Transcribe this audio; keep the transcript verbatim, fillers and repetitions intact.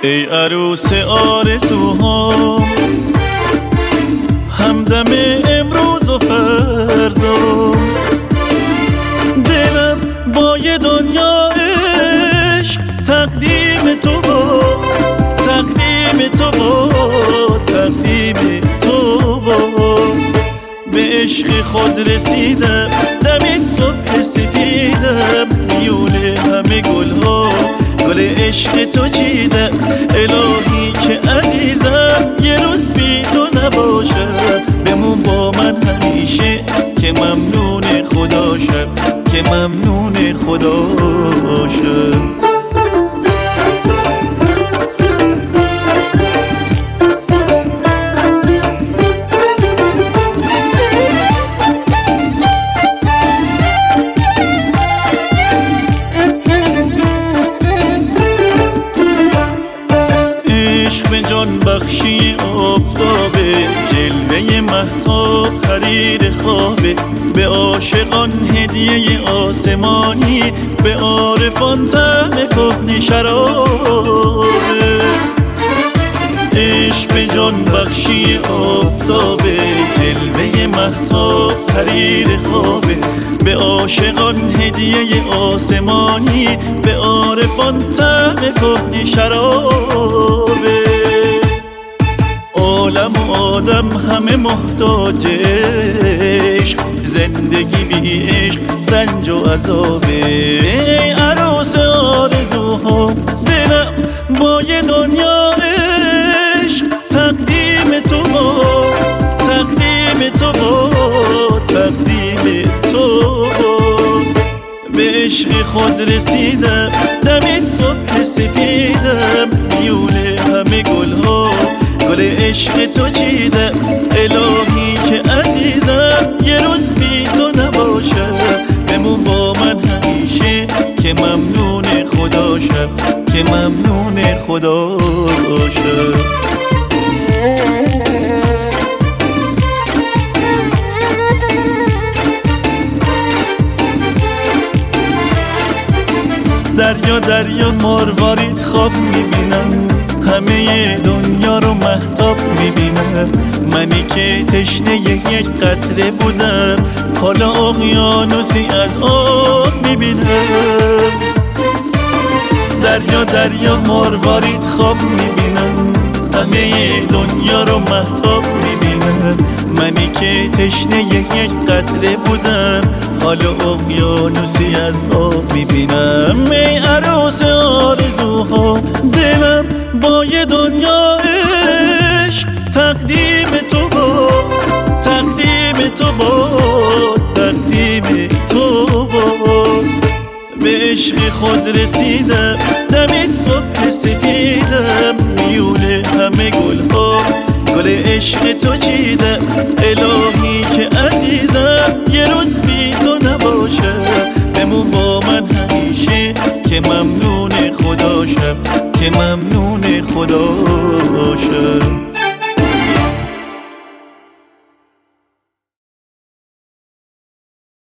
ای عروس آرزوهام، همدم امروز و فردا. دلم با یه دنیا عشق تقدیم تو با تقدیم تو با تقدیم تو با به عشق خود رسیدم، دمید صبح سپیدم، میونه همه گلها گل عشق تو چیدم. الهی که عزیزم یه روز بی تو نباشم، بمون با من همیشه که ممنون خداشم، که ممنون خداشم. به جان بخشی آفتابه، جلوه مهتاب حریر خوابه، به عاشقان هدیه آسمانی، به عارفان طعم کهنه شرابه. عشق به جان بخشی آفتابه، جلوه مهتاب حریر خوابه، به عاشقان هدیه آسمانی، به عارفان طعم کهنه شرابه. عالم و آدم همه محتاج عشق، زندگی بی عشق رنج و عذابه. ای عروس آرزوها، دلم با یه دنیا عشق تقدیم تو با تقدیم تو با تقدیم تو با به عشق خود رسیدم، دمید صبح سپیدم، میونه همه گلها گل عشق تو چیدم. الهی که عزیزم یه روز بی تو نباشم، بمون با من همیشه که ممنون خداشم، که ممنون خداشم. دریا دریا مروارید خواب میبینم، همه دنیا رو مهتاب میبینم. منی که تشنه یک قطره بودم، حالا اقیانوسی از آب میبینم. دریا دریا مروارید خواب میبینم، همه دنیا رو مهتاب میبینم. منی که تشنه یک قطره بودم، حالا اقیانوسی از آب میبینم. ای عروس آرزوها، دلم با یه دنیا عشق تقدیم تو با تقدیم تو با تقدیم تو با به عشق خود رسیدم، دمید صبح سپیدم، میونه همه گلها گل عشق تو چیدم. الهی که عزیزم یه روز بی تو نباشم، بمون با من همیشه که ممنون خداشم، که ممنون خداشم.